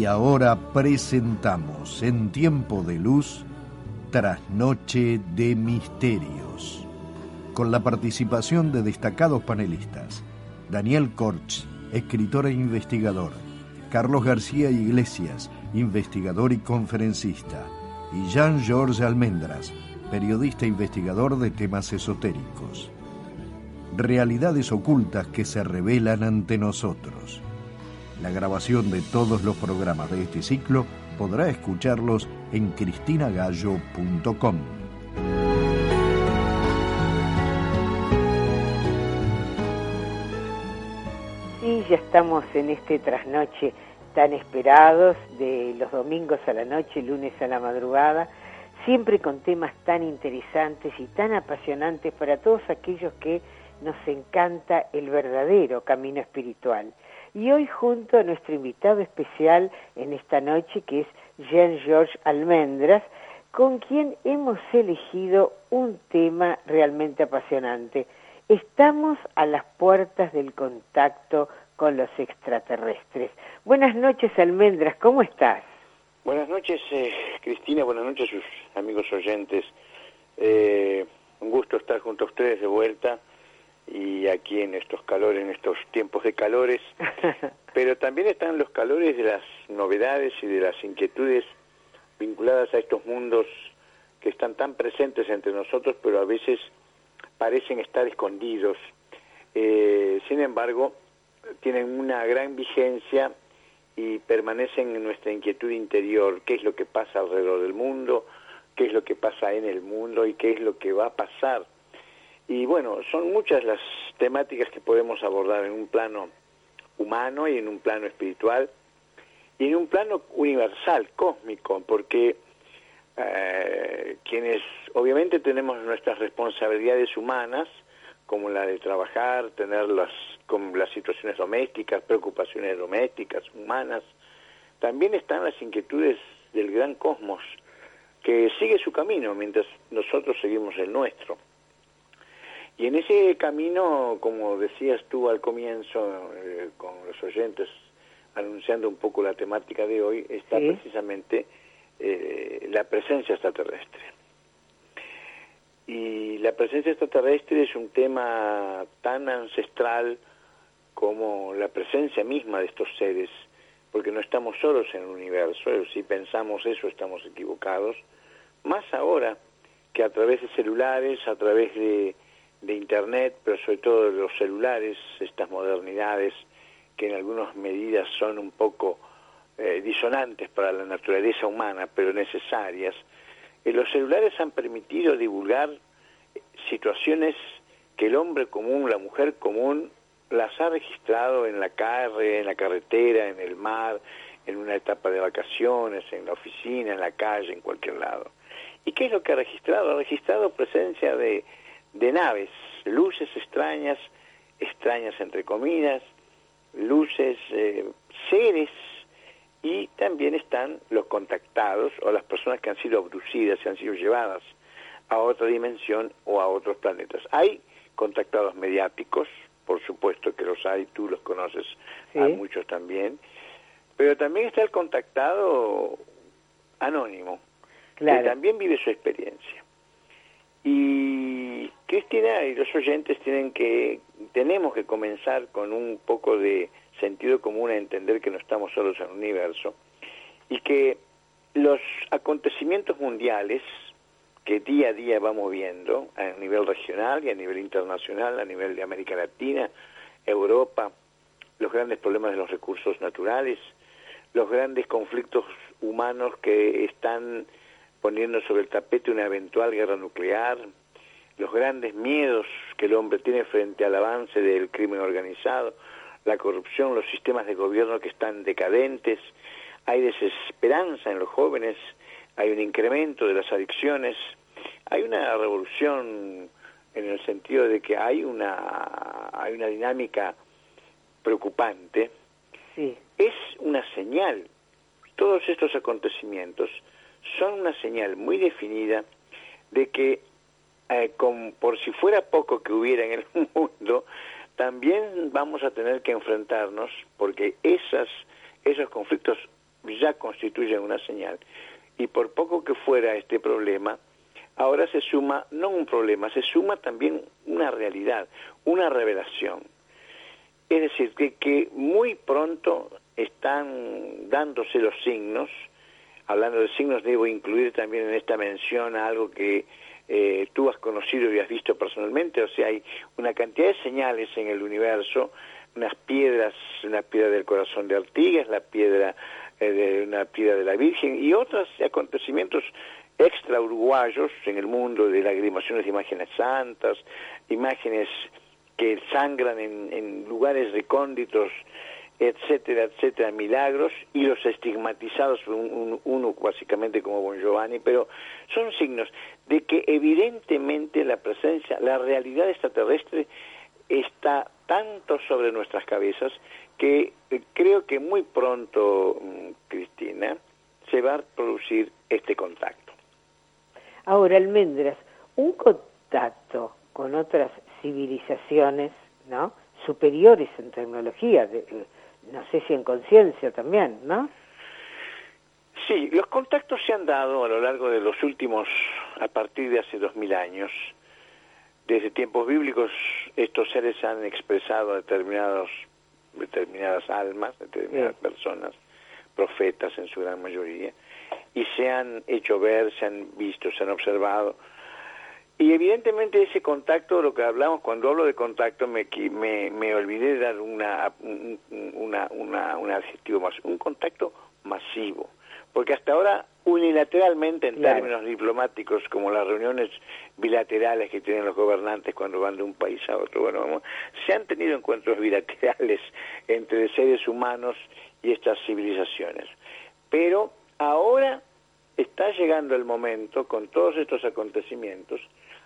ahora presentamos en Tiempo de Luz, Trasnoche de Misterios, con la participación de destacados panelistas: Daniel Kortz, escritor e investigador; Carlos García Iglesias, investigador y conferencista; y Jean-Georges Almendras, periodista e investigador de temas esotéricos. Realidades ocultas que se revelan ante nosotros. La grabación de todos los programas de este ciclo podrá escucharlos en cristina-gallo.com. Sí, ya estamos en este trasnoche tan esperados de los domingos a la noche, lunes a la madrugada, siempre con temas tan interesantes y tan apasionantes para todos aquellos que nos encanta el verdadero camino espiritual. Y hoy junto a nuestro invitado especial en esta noche, que es Jean-Georges Almendras, con quien hemos elegido un tema realmente apasionante. Estamos a las puertas del contacto con los extraterrestres. Buenas noches, Almendras, ¿cómo estás? Buenas noches, Cristina, buenas noches a sus amigos oyentes. Un gusto estar junto a ustedes de vuelta, y aquí en estos calores, en estos tiempos de calores, pero también están los calores de las novedades y de las inquietudes vinculadas a estos mundos que están tan presentes entre nosotros, pero a veces parecen estar escondidos. Sin embargo, tienen una gran vigencia y permanecen en nuestra inquietud interior: qué es lo que pasa alrededor del mundo, qué es lo que pasa en el mundo y qué es lo que va a pasar. Y bueno, son muchas las temáticas que podemos abordar en un plano humano y en un plano espiritual y en un plano universal, cósmico, porque quienes obviamente tenemos nuestras responsabilidades humanas, como la de trabajar, tener las situaciones domésticas, preocupaciones domésticas, humanas, también están las inquietudes del gran cosmos, que sigue su camino mientras nosotros seguimos el nuestro. Y en ese camino, como decías tú al comienzo, con los oyentes, anunciando un poco la temática de hoy, está precisamente la presencia extraterrestre. Y la presencia extraterrestre es un tema tan ancestral como la presencia misma de estos seres, porque no estamos solos en el universo. Si pensamos eso, estamos equivocados. Más ahora que a través de celulares, a través de Internet, pero sobre todo de los celulares, estas modernidades que en algunas medidas son un poco disonantes para la naturaleza humana, pero necesarias. Los celulares han permitido divulgar situaciones que el hombre común, la mujer común, las ha registrado en la calle, en la carretera, en el mar, en una etapa de vacaciones, en la oficina, en la calle, en cualquier lado. ¿Y qué es lo que ha registrado? Ha registrado presencia de naves, luces extrañas entre comillas, luces, seres, y también están los contactados o las personas que han sido abducidas y han sido llevadas a otra dimensión o a otros planetas. Hay contactados mediáticos, por supuesto que los hay, tú los conoces, a muchos también, pero también está el contactado anónimo, que también vive su experiencia. Y Cristina y los oyentes tenemos que comenzar con un poco de sentido común a entender que no estamos solos en el universo y que los acontecimientos mundiales que día a día vamos viendo a nivel regional y a nivel internacional, a nivel de América Latina, Europa, los grandes problemas de los recursos naturales, los grandes conflictos humanos que están poniendo sobre el tapete una eventual guerra nuclear, los grandes miedos que el hombre tiene frente al avance del crimen organizado, la corrupción, los sistemas de gobierno que están decadentes, hay desesperanza en los jóvenes, hay un incremento de las adicciones, hay una revolución en el sentido de que hay una dinámica preocupante. Es una señal, todos estos acontecimientos son una señal muy definida de que, por si fuera poco que hubiera en el mundo, también vamos a tener que enfrentarnos, porque esos conflictos ya constituyen una señal. Y por poco que fuera este problema, ahora se suma, no un problema, se suma también una realidad, una revelación. Es decir, que muy pronto están dándose los signos. Hablando de signos, debo incluir también en esta mención algo que tú has conocido y has visto personalmente. O sea, hay una cantidad de señales en el universo, unas piedras, una piedra del corazón de Artigas, la piedra una piedra de la Virgen y otros acontecimientos extra uruguayos en el mundo de las agrupaciones de imágenes santas, imágenes que sangran en lugares recónditos, etcétera, etcétera, milagros, y los estigmatizados, uno básicamente como Bon Giovanni, pero son signos de que evidentemente la presencia, la realidad extraterrestre está tanto sobre nuestras cabezas que creo que muy pronto, Cristina, se va a producir este contacto. Ahora, Almendras, un contacto con otras civilizaciones, ¿no?, superiores en tecnología, no sé si en conciencia también, ¿no? Sí, los contactos se han dado a lo largo de los últimos, a partir de hace 2000 años. Desde tiempos bíblicos estos seres han expresado determinadas almas, determinadas personas, profetas en su gran mayoría, y se han hecho ver, se han visto, se han observado. Y evidentemente ese contacto, lo que hablamos, cuando hablo de contacto me olvidé de dar un adjetivo más, un contacto masivo, porque hasta ahora unilateralmente en términos diplomáticos, como las reuniones bilaterales que tienen los gobernantes cuando van de un país a otro, bueno, se han tenido encuentros bilaterales entre seres humanos y estas civilizaciones, pero ahora está llegando el momento, con todos estos acontecimientos,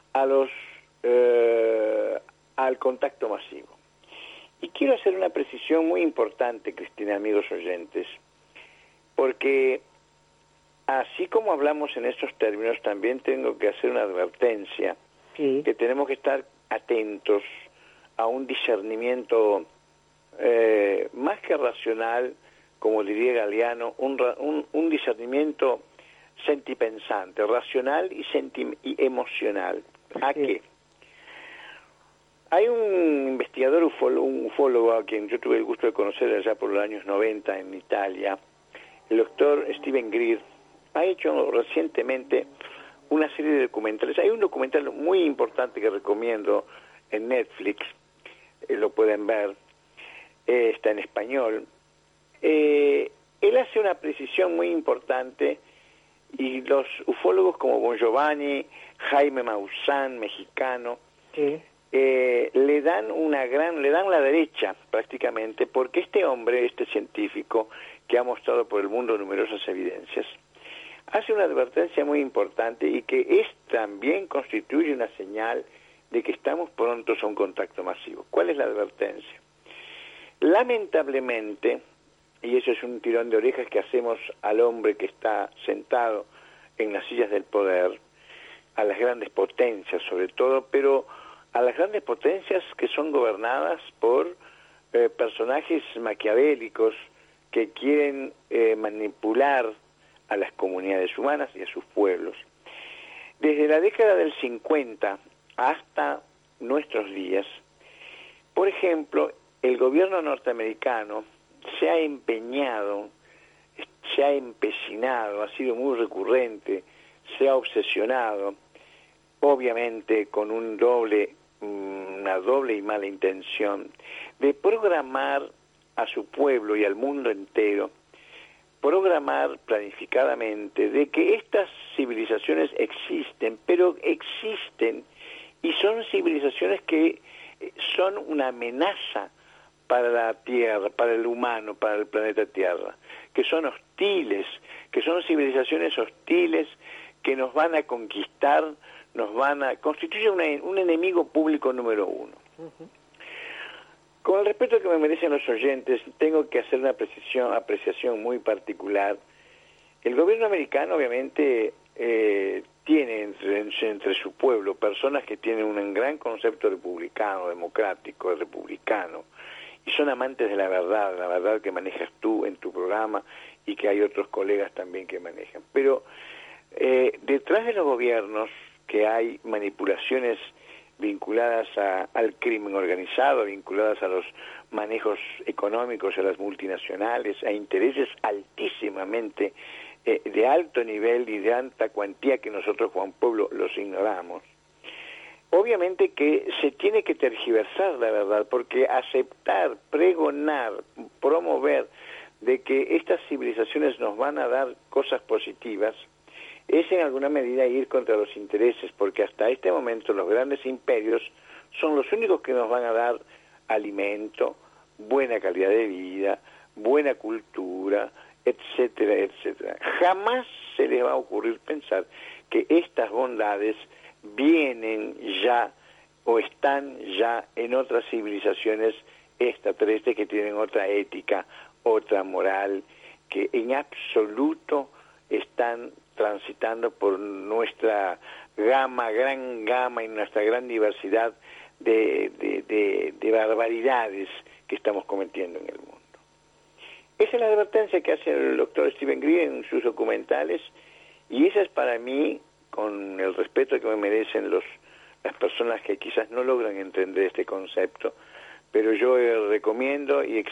al contacto masivo. Y quiero hacer una precisión muy importante, Cristina, amigos oyentes, porque así como hablamos en estos términos, también tengo que hacer una advertencia, que tenemos que estar atentos a un discernimiento más que racional, como diría Galeano, un discernimiento sentipensante, racional y emocional. ¿A qué? Hay un investigador un ufólogo a quien yo tuve el gusto de conocer allá por los años 90 en Italia, el doctor Steven Greer, ha hecho recientemente una serie de documentales. Hay un documental muy importante que recomiendo en Netflix, lo pueden ver, está en español. Él hace una precisión muy importante y los ufólogos como Bon Giovanni, Jaime Maussan, mexicano, le dan la derecha prácticamente, porque este hombre, este científico que ha mostrado por el mundo numerosas evidencias, hace una advertencia muy importante y que también constituye una señal de que estamos prontos a un contacto masivo. ¿Cuál es la advertencia? Lamentablemente, y eso es un tirón de orejas que hacemos al hombre que está sentado en las sillas del poder, a las grandes potencias sobre todo, pero a las grandes potencias que son gobernadas por personajes maquiavélicos que quieren manipular a las comunidades humanas y a sus pueblos. Desde la década del 50 hasta nuestros días, por ejemplo, el gobierno norteamericano se ha empeñado, se ha empecinado, ha sido muy recurrente, se ha obsesionado, obviamente con una doble y mala intención, de programar a su pueblo y al mundo entero, programar planificadamente de que estas civilizaciones existen, pero existen y son civilizaciones que son una amenaza para la Tierra, para el humano, para el planeta Tierra, que son hostiles, que son civilizaciones hostiles que nos van a conquistar, constituyen un enemigo público número uno. Con el respeto que me merecen los oyentes, tengo que hacer una apreciación muy particular. El gobierno americano obviamente tiene entre su pueblo personas que tienen un gran concepto republicano, democrático, republicano, y son amantes de la verdad que manejas tú en tu programa y que hay otros colegas también que manejan. Pero detrás de los gobiernos que hay manipulaciones vinculadas al crimen organizado, vinculadas a los manejos económicos, a las multinacionales, a intereses altísimamente de alto nivel y de alta cuantía que nosotros como pueblo los ignoramos. Obviamente que se tiene que tergiversar la verdad, porque aceptar, pregonar, promover de que estas civilizaciones nos van a dar cosas positivas es en alguna medida ir contra los intereses, porque hasta este momento los grandes imperios son los únicos que nos van a dar alimento, buena calidad de vida, buena cultura, etcétera, etcétera. Jamás se les va a ocurrir pensar que estas bondades vienen ya o están ya en otras civilizaciones extraterrestres que tienen otra ética, otra moral, que en absoluto están transitando por nuestra gran gama y nuestra gran diversidad de barbaridades que estamos cometiendo en el mundo. Esa es la advertencia que hace el doctor Steven Greer en sus documentales, y esa es para mí, con el respeto que me merecen las personas que quizás no logran entender este concepto, pero yo recomiendo y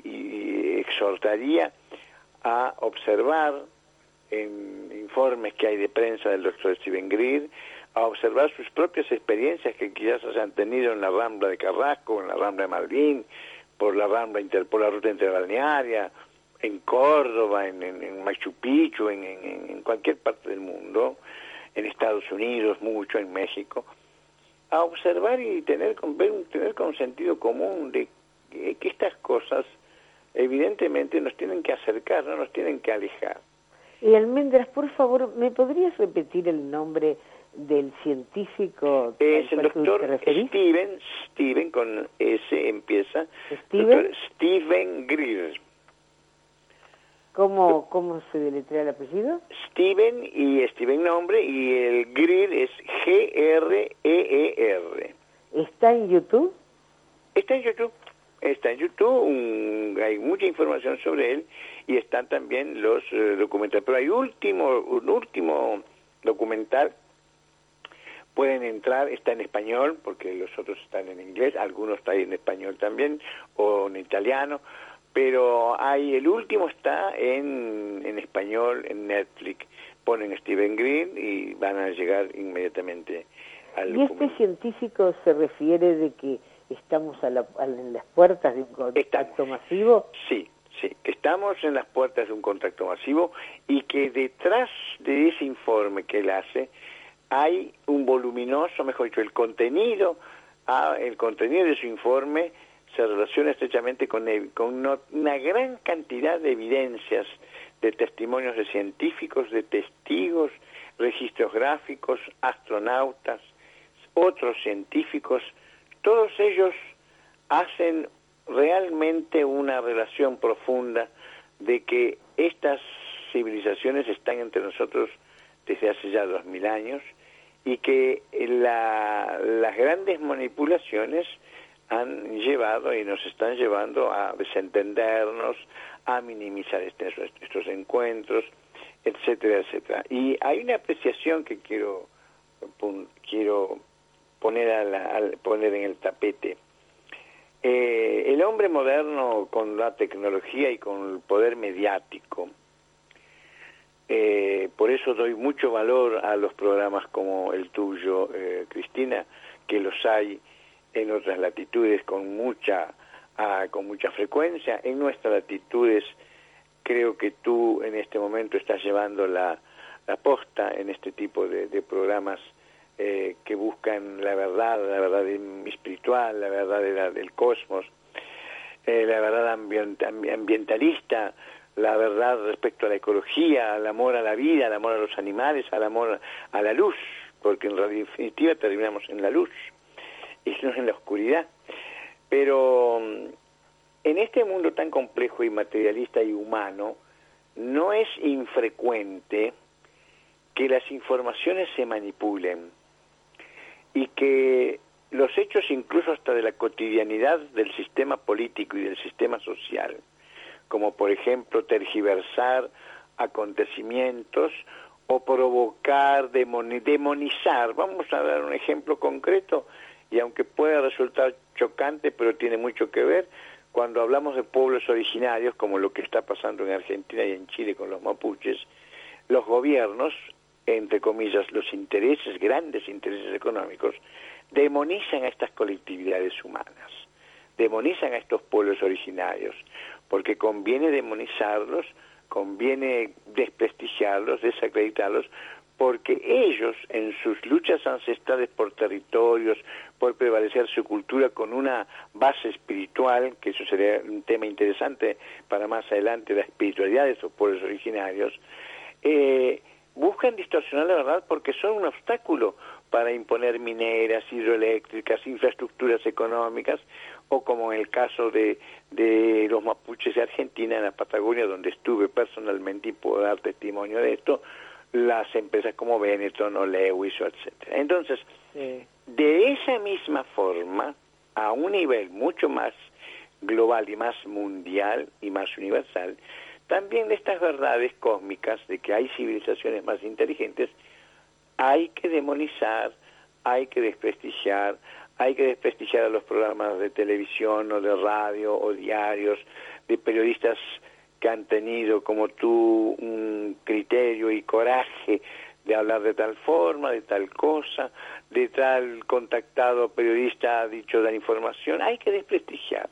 exhortaría a observar en informes que hay de prensa del doctor Steven Greer, a observar sus propias experiencias que quizás hayan tenido en la Rambla de Carrasco, en la Rambla de Malvin, por la ruta interbalnearia, en Córdoba, en Machu Picchu, en cualquier parte del mundo, en Estados Unidos mucho, en México, a observar y tener con sentido común de que estas cosas evidentemente nos tienen que acercar, no nos tienen que alejar. Y Almendras, por favor, ¿me podrías repetir el nombre del científico es el doctor Steven con S empieza, ¿Steven? Steven Greer. ¿Cómo se deletrea el apellido? Steven y Steven nombre, y el Greer es G-R-E-E-R. ¿Está en YouTube? Está en YouTube, hay mucha información sobre él, y están también los documentales. Pero hay un último documental, pueden entrar, está en español, porque los otros están en inglés, algunos están en español también, o en italiano, pero el último está en español, en Netflix. Ponen Steven Greer y van a llegar inmediatamente al documento. ¿Y este científico se refiere de que estamos en las puertas de un contacto masivo? Sí, que estamos en las puertas de un contacto masivo, y que detrás de ese informe que él hace hay un voluminoso, mejor dicho, el contenido de su informe se relaciona estrechamente con una gran cantidad de evidencias, de testimonios de científicos, de testigos, registros gráficos, astronautas, otros científicos. Todos ellos hacen realmente una relación profunda de que estas civilizaciones están entre nosotros desde hace ya 2000 años, y que las grandes manipulaciones han llevado y nos están llevando a desentendernos, a minimizar estos encuentros, etcétera, etcétera. Y hay una apreciación que quiero poner en el tapete. El hombre moderno, con la tecnología y con el poder mediático, por eso doy mucho valor a los programas como el tuyo, Cristina, que los hay en otras latitudes con mucha frecuencia. En nuestras latitudes creo que tú en este momento estás llevando la posta en este tipo de programas que buscan la verdad espiritual, la verdad del cosmos, la verdad ambientalista, la verdad respecto a la ecología, al amor a la vida, al amor a los animales, al amor a la luz, porque en definitiva terminamos en la luz y no en la oscuridad. Pero en este mundo tan complejo y materialista y humano, no es infrecuente que las informaciones se manipulen y que los hechos, incluso hasta de la cotidianidad del sistema político y del sistema social, como por ejemplo tergiversar acontecimientos o provocar, demonizar. Vamos a dar un ejemplo concreto, y aunque pueda resultar chocante, pero tiene mucho que ver, cuando hablamos de pueblos originarios, como lo que está pasando en Argentina y en Chile con los mapuches, los gobiernos, entre comillas, los intereses, grandes intereses económicos, demonizan a estas colectividades humanas, demonizan a estos pueblos originarios, porque conviene demonizarlos, conviene desprestigiarlos, desacreditarlos, porque ellos, en sus luchas ancestrales por territorios, por prevalecer su cultura con una base espiritual, que eso sería un tema interesante para más adelante, la espiritualidad de esos pueblos originarios, buscan distorsionar la verdad porque son un obstáculo para imponer mineras, hidroeléctricas, infraestructuras económicas, o como en el caso de los mapuches de Argentina, en la Patagonia, donde estuve personalmente y puedo dar testimonio de esto, las empresas como Benetton o Lewis, etcétera. Entonces, de esa misma forma, a un nivel mucho más global y más mundial y más universal, también de estas verdades cósmicas de que hay civilizaciones más inteligentes, hay que demonizar, hay que desprestigiar a los programas de televisión o de radio o diarios, de periodistas que han tenido como tú un criterio y coraje de hablar de tal forma, de tal cosa, de tal contactado periodista ha dicho tal información. Hay que desprestigiar.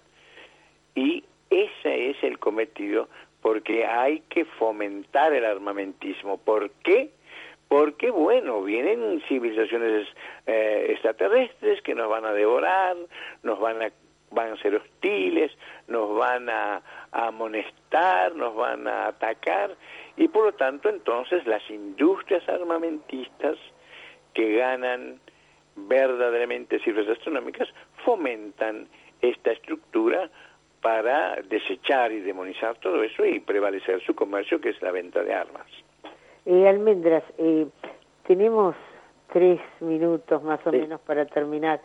Y ese es el cometido, porque hay que fomentar el armamentismo. ¿Por qué? Porque, bueno, vienen civilizaciones extraterrestres que nos van a devorar, van a ser hostiles, nos van a amonestar, nos van a atacar, y por lo tanto entonces las industrias armamentistas que ganan verdaderamente cifras astronómicas fomentan esta estructura para desechar y demonizar todo eso y prevalecer su comercio, que es la venta de armas. Almendras, tenemos 3 minutos más o menos para terminar.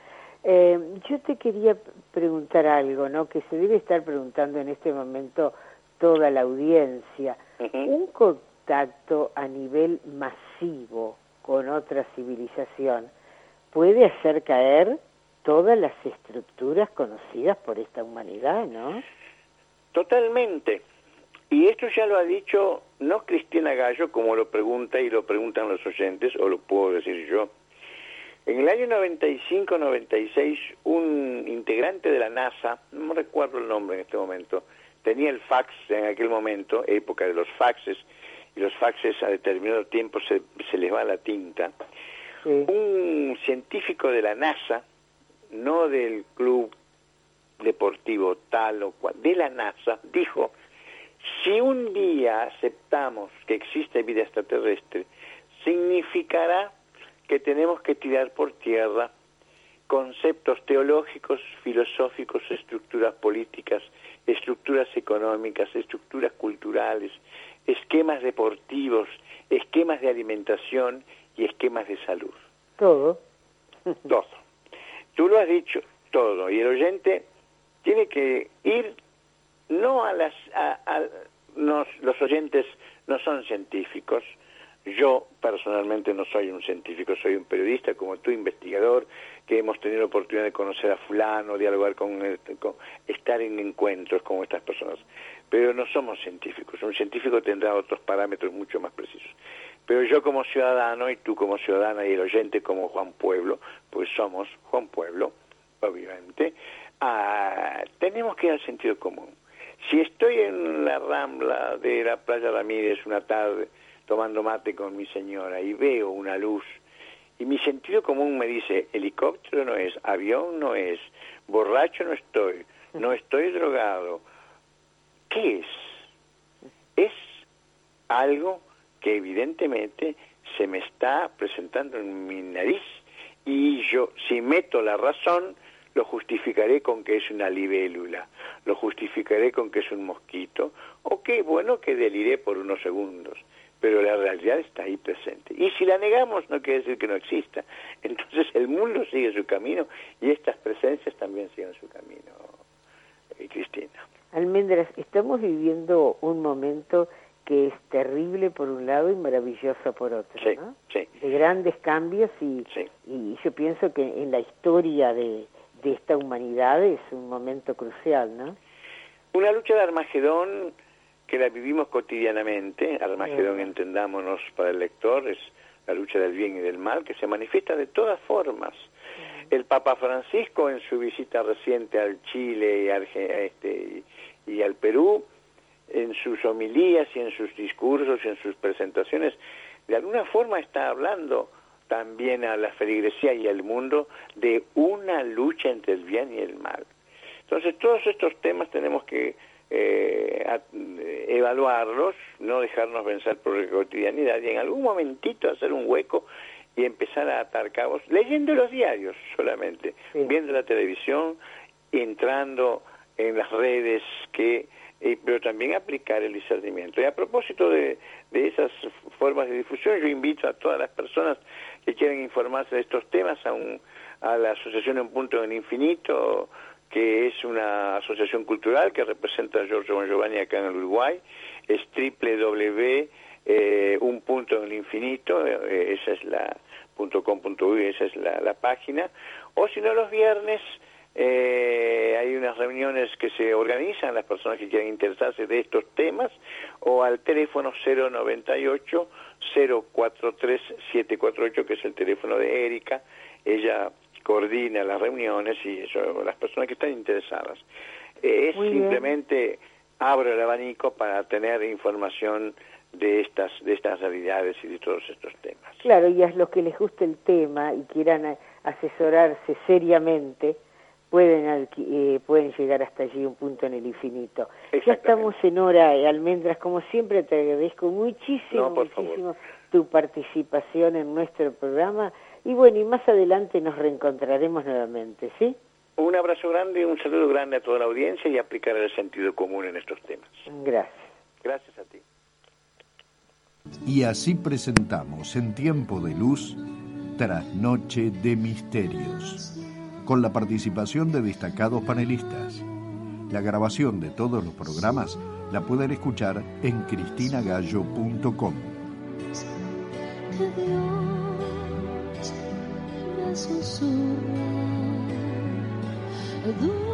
Yo te quería preguntar algo, ¿no? Que se debe estar preguntando en este momento toda la audiencia. Un contacto a nivel masivo con otra civilización puede hacer caer todas las estructuras conocidas por esta humanidad, ¿no? Totalmente. Y esto ya lo ha dicho no Cristina Gallo, como lo pregunta y lo preguntan los oyentes, o lo puedo decir yo. En el año 95-96, un integrante de la NASA, no recuerdo el nombre en este momento, tenía el fax en aquel momento, época de los faxes, y los faxes a determinado tiempo se les va la tinta. Sí. Un científico de la NASA, no del club deportivo tal o cual, de la NASA, dijo: si un día aceptamos que existe vida extraterrestre, significará que tenemos que tirar por tierra conceptos teológicos, filosóficos, estructuras políticas, estructuras económicas, estructuras culturales, esquemas deportivos, esquemas de alimentación y esquemas de salud. Todo. Todo. Tú lo has dicho, todo. Y el oyente tiene que ir, no a los oyentes no son científicos. Yo personalmente no soy un científico, soy un periodista como tú, investigador, que hemos tenido la oportunidad de conocer a fulano, dialogar con estar en encuentros con estas personas. Pero no somos científicos. Un científico tendrá otros parámetros mucho más precisos. Pero yo como ciudadano y tú como ciudadana y el oyente como Juan Pueblo, pues somos Juan Pueblo, obviamente, tenemos que ir al sentido común. Si estoy en la rambla de la Playa Ramírez una tarde tomando mate con mi señora y veo una luz y mi sentido común me dice: helicóptero no es, avión no es, borracho no estoy drogado, ¿qué es? Es algo que evidentemente se me está presentando en mi nariz, y yo, si meto la razón, lo justificaré con que es una libélula, lo justificaré con que es un mosquito, o que, bueno, que deliré por unos segundos, pero la realidad está ahí presente. Y si la negamos, no quiere decir que no exista. Entonces el mundo sigue su camino y estas presencias también siguen su camino, Cristina. Almendras, estamos viviendo un momento que es terrible por un lado y maravilloso por otro, sí, ¿no? Sí. De grandes cambios y yo pienso que en la historia de esta humanidad es un momento crucial, ¿no? Una lucha de Armagedón que la vivimos cotidianamente. Armagedón, entendámonos para el lector, es la lucha del bien y del mal, que se manifiesta de todas formas. El Papa Francisco, en su visita reciente al Chile y al Perú, en sus homilías y en sus discursos y en sus presentaciones, de alguna forma está hablando también a la feligresía y al mundo de una lucha entre el bien y el mal. Entonces, todos estos temas tenemos que evaluarlos, no dejarnos vencer por la cotidianidad y en algún momentito hacer un hueco y empezar a atar cabos, leyendo los diarios solamente, viendo la televisión, entrando en las redes, pero también aplicar el discernimiento. Y a propósito de esas formas de difusión, yo invito a todas las personas que quieran informarse de estos temas a la Asociación Un Punto en el Infinito, que es una asociación cultural que representa a Giorgio Bongiovanni acá en el Uruguay. Es www.unpuntoeninfinito, esa es la .com.uy, esa es la página. O si no, los viernes hay unas reuniones que se organizan, las personas que quieran interesarse de estos temas, o al teléfono 098 043 748, que es el teléfono de Erika. Ella coordina las reuniones y eso, las personas que están interesadas. Es simplemente abro el abanico para tener información de estas realidades y de todos estos temas. Claro, y a los que les guste el tema y quieran asesorarse seriamente, pueden llegar hasta allí, Un Punto en el Infinito. Ya estamos en hora, Almendras, como siempre te agradezco muchísimo tu participación en nuestro programa. Y bueno, y más adelante nos reencontraremos nuevamente, ¿sí? Un abrazo grande y un saludo grande a toda la audiencia y aplicar el sentido común en estos temas. Gracias. Gracias a ti. Y así presentamos en Tiempo de Luz, Trasnoche de Misterios, con la participación de destacados panelistas. La grabación de todos los programas la pueden escuchar en cristinagallo.com. Susurra